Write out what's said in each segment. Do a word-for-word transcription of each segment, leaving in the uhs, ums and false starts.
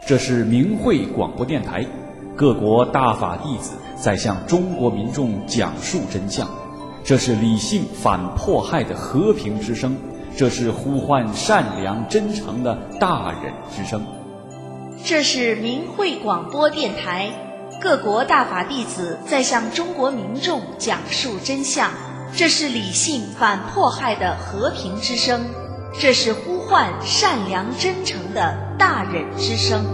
这是明慧广播电台，各国大法弟子在向中国民众讲述真相。这是理性反迫害的和平之声，这是呼唤善良真诚的大忍之声。 这是明慧广播电台，各国大法弟子在向中国民众讲述真相。这是理性反迫害的和平之声，这是呼唤善良真诚的大忍之声。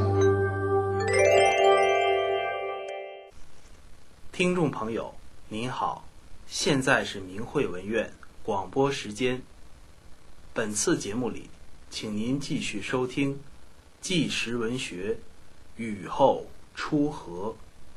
听众朋友您好，现在是明慧文苑广播时间。本次节目里，请您继续收听纪实文学雨后初荷。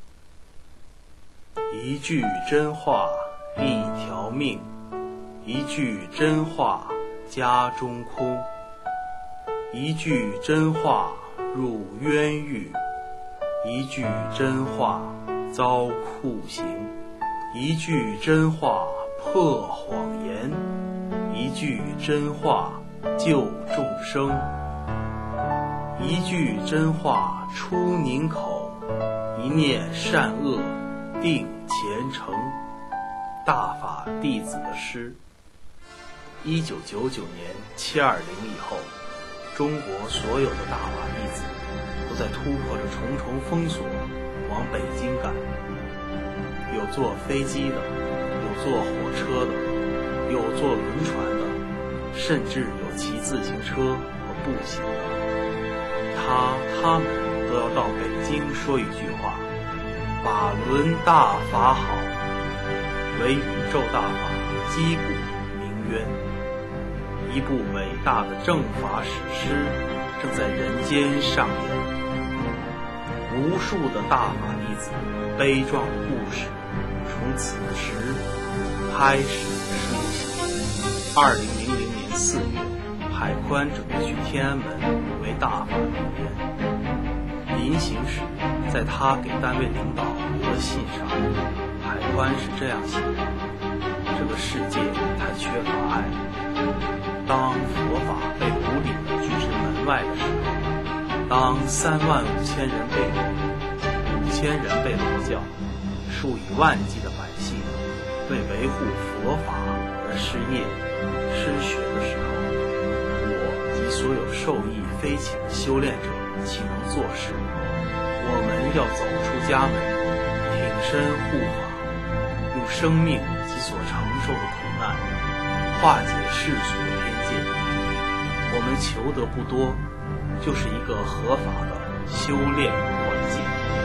一句真话一条命，一句真话家中空，一句真话入冤狱，一句真话遭酷刑，一句真话破谎言，一句真话救众生，一句真话出宁口，一念善恶定前程。大法弟子的诗。一九九九年七二零以后，中国所有的大法弟子都在突破着重重封锁往北京赶，有坐飞机的，有坐火车的，有坐轮船的，甚至有骑自行车和步行的。他他们都要到北京说一句话：法轮大法好，为宇宙大法击鼓鸣冤。一部伟大的正法史诗正在人间上演，无数的大法弟子悲壮的故事从此时开始书写。二零零零年四月，海宽准备去天安门为大法鸣冤。临行时，在他给单位领导留的信上，海宽是这样写的：这个世界太缺乏爱。当佛法被无理地拒之门外的时候，当三万五千人被掳，五千人被裸教，数以万计的百姓为维护佛法而失业失学的时候，我及所有受益匪浅的修炼者岂能做事？我们要走出家门，挺身护法，用生命及所承受的苦难化解世俗的偏见。我们求得不多，就是一个合法的修炼环境。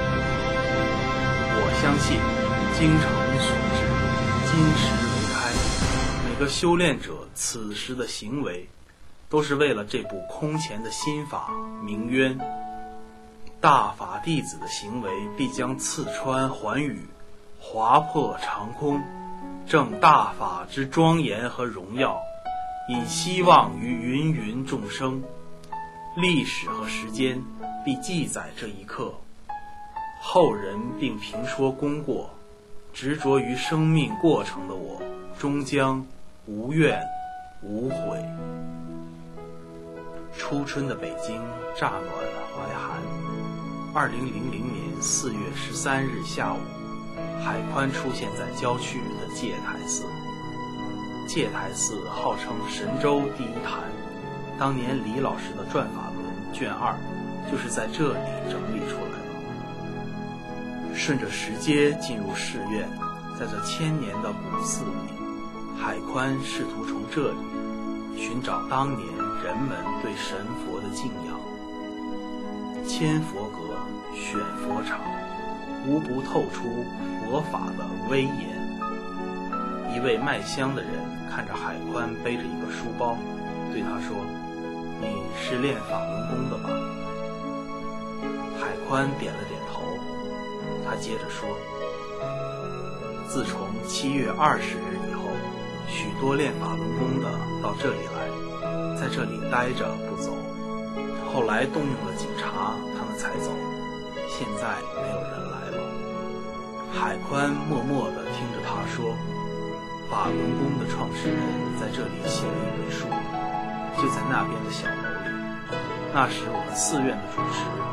我相信精诚所至，金石为开。每个修炼者此时的行为，都是为了这部空前的心法鸣冤。大法弟子的行为必将刺穿寰宇，划破长空，正大法之庄严和荣耀，引希望于芸芸众生。历史和时间必记载这一刻，后人并评说功过，执着于生命过程的我，终将无怨无悔。初春的北京乍暖还寒。二零零零年四月十三日下午，海宽出现在郊区的戒台寺。戒台寺号称神州第一坛，当年李老师的《转法轮》卷二就是在这里整理出来的。顺着石阶进入寺院，在这千年的古寺里，海宽试图从这里寻找当年人们对神佛的敬仰。千佛阁，选佛场，无不透出佛法的威严。一位卖香的人看着海宽背着一个书包，对他说：“你是练法轮功的吧？”海宽点了点头。他接着说：“自从七月二十日以后，许多练法轮功的到这里来，在这里待着不走。后来动用了警察，他们才走。现在没有人来了。”海宽默默地听着他说，法轮功的创始人在这里写了一本书，就在那边的小楼里。那时我们寺院的主持还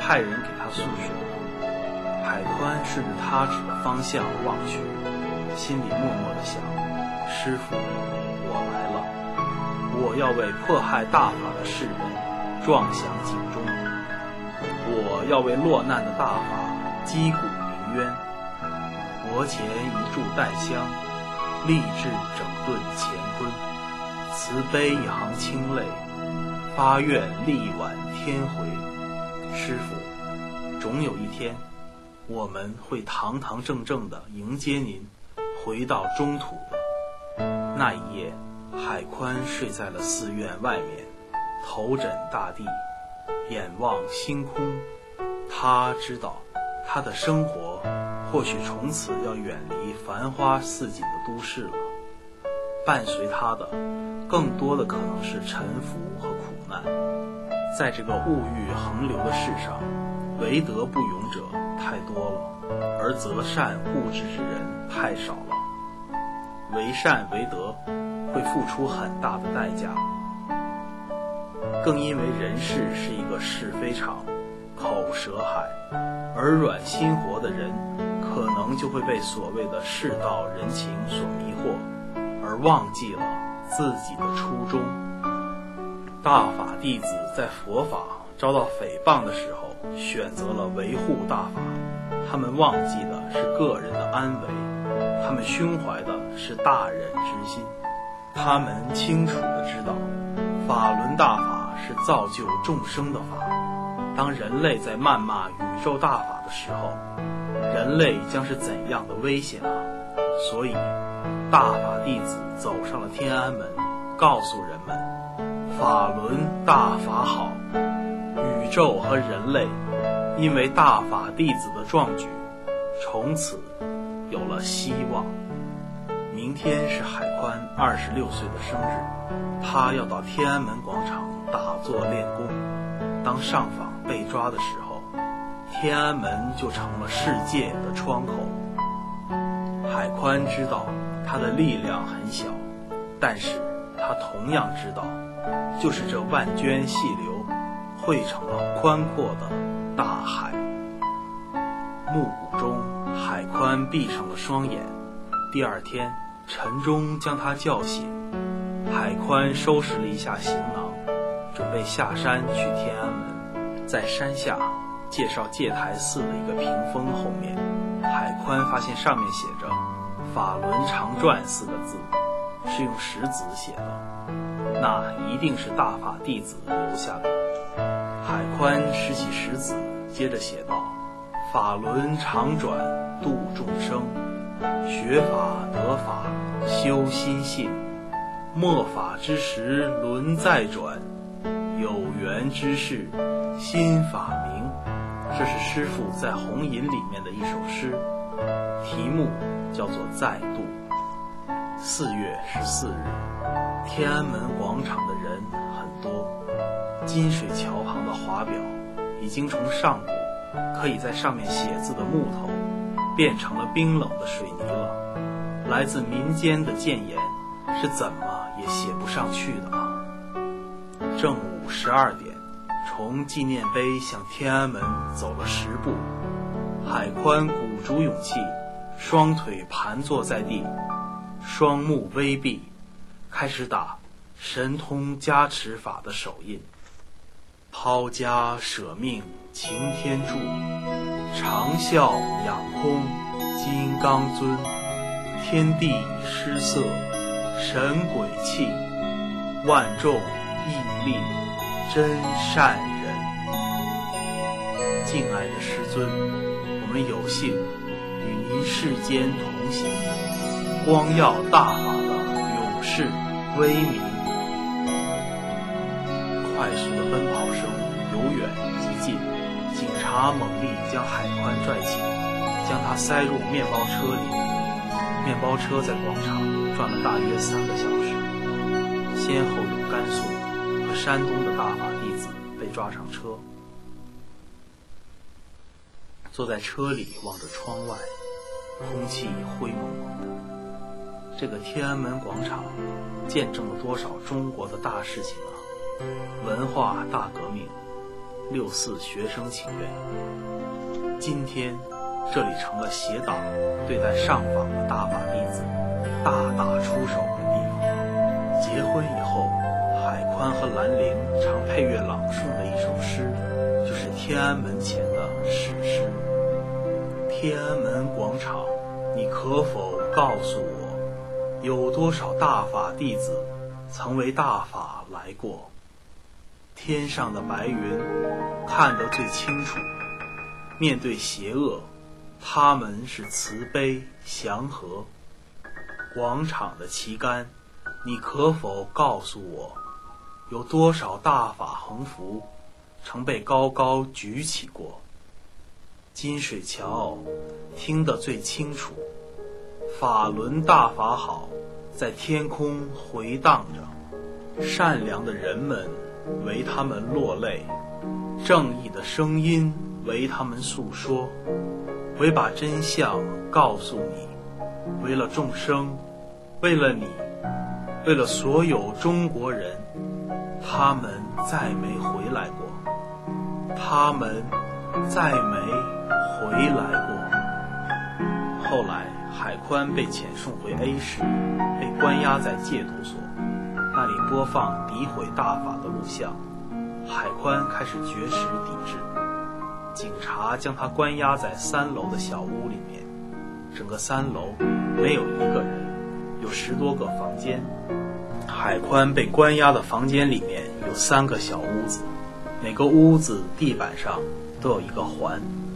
派人给他诉说。海宽顺着他指的方向望去，心里默默地想：师父，我来了，我要为迫害大法的世人撞响警钟，我要为落难的大法击鼓鸣冤。额前一炷淡香，立志整顿乾坤，慈悲一行清泪，发愿力挽天回。师父，总有一天，我们会堂堂正正地迎接您回到中土的。那一夜，海宽睡在了寺院外面，头枕大地，眼望星空。他知道，他的生活或许从此要远离繁花似锦的都市了，伴随他的更多的可能是沉浮和苦难。在这个物欲横流的世上，为德不勇者太多了，而择善固执之人太少了。为善为德会付出很大的代价，更因为人世是一个是非场，口舌海，而软心活的人可能就会被所谓的世道人情所迷惑，而忘记了自己的初衷。大法弟子在佛法遭到诽谤的时候，选择了维护大法，他们忘记的是个人的安危，他们胸怀的是大人之心。他们清楚地知道，法轮大法是造就众生的法，当人类在谩骂宇宙大法的时候，人类将是怎样的危险啊！所以大法弟子走上了天安门，告诉人们，法轮大法好，宇宙和人类因为大法弟子的壮举，从此有了希望。明天是海宽二十六岁的生日，他要到天安门广场打坐练功。当上访被抓的时候，天安门就成了世界的窗口。海宽知道他的力量很小，但是他同样知道，就是这万涓细流汇成了宽阔的大海。暮鼓中，海宽闭上了双眼。第二天，晨钟将他叫醒。海宽收拾了一下行囊，准备下山去天安门。在山下介绍戒台寺的一个屏风后面，海宽发现上面写着法轮常转四个字，是用石子写的，那一定是大法弟子留下的。海宽拾起石子，接着写道：法轮常转度众生，学法得法修心性，末法之时轮再转，有缘之事心法明。这是师父在红引里面的一首诗，题目叫做再度。四月十四日，天安门广场的人很多，金水桥旁的华表已经从上古可以在上面写字的木头变成了冰冷的水泥了。来自民间的谏言是怎么也写不上去的啊！正午十二点，从纪念碑向天安门走了十步，海宽鼓足勇气，双腿盘坐在地，双目微闭，开始打神通加持法的手印。抛家舍命擎天柱，长啸仰空金刚尊，天地失色神鬼气，万众屹立真善人。敬爱的师尊，我们有幸与您世间同行，光耀大法的勇士威名。快速的奔跑声由远及近，警察猛力将海宽拽起，将他塞入面包车里。面包车在广场转了大约三个小时，先后有甘肃和山东的大法弟子被抓上车。坐在车里望着窗外，空气灰蒙蒙的。这个天安门广场见证了多少中国的大事情啊！文化大革命， 六四学生请愿。今天这里成了邪党对待上访的大法弟子大打出手的地方。结婚以后，海宽和兰陵常配乐朗诵的一首诗，就是天安门前的史诗。天安门广场，你可否告诉我，有多少大法弟子曾为大法来过？天上的白云看得最清楚，面对邪恶，他们是慈悲祥和。广场的旗杆，你可否告诉我，有多少大法横幅曾被高高举起过？金水桥听得最清楚，法轮大法好，在天空回荡着，善良的人们为他们落泪，正义的声音为他们诉说，为把真相告诉你，为了众生，为了你，为了所有中国人，他们再没回来过，他们再没回来过。后来海宽被遣送回 A 市，被关押在戒毒所，那里播放诋毁大法的录像。海宽开始绝食抵制，警察将他关押在三楼的小屋里面，整个三楼没有一个人，有十多个房间。海宽被关押的房间里面有三个小屋子，每个屋子地板上都有一个环。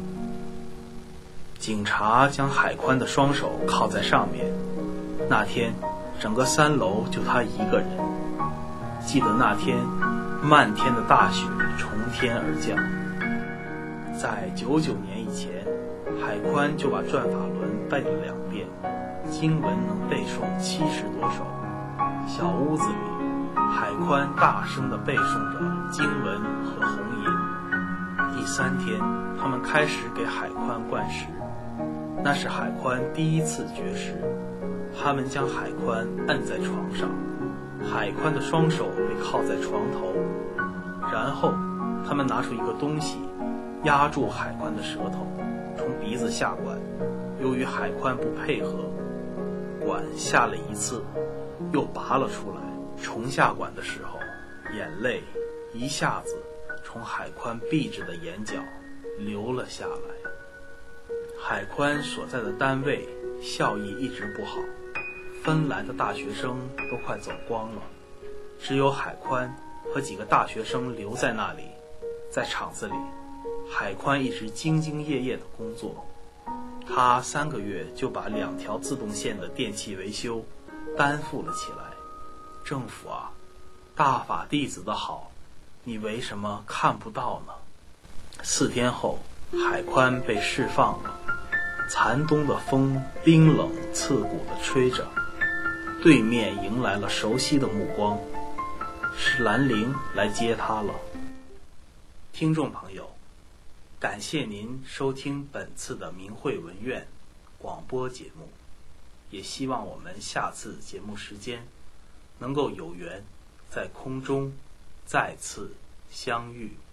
警察将海宽的双手铐在上面。那天整个三楼就他一个人。记得那天漫天的大雪从天而降。在九九年以前，海宽就把转法轮背了两遍，经文能背诵七十多首。小屋子里，海宽大声地背诵着经文和红吟。第三天，他们开始给海宽灌食，那是海宽第一次绝食。他们将海宽摁在床上，海宽的双手被靠在床头，然后他们拿出一个东西压住海宽的舌头，从鼻子下管。由于海宽不配合，管下了一次又拔了出来，重下管的时候，眼泪一下子从海宽闭着的眼角流了下来。海宽所在的单位效益一直不好，芬兰的大学生都快走光了，只有海宽和几个大学生留在那里。在厂子里，海宽一直兢兢业业的工作，他三个月就把两条自动线的电气维修担负了起来。政府啊，大法弟子的好，你为什么看不到呢？四天后，海宽被释放了。残冬的风冰冷刺骨地吹着，对面迎来了熟悉的目光，是兰陵来接他了。听众朋友，感谢您收听本次的明慧文苑广播节目，也希望我们下次节目时间能够有缘在空中再次相遇。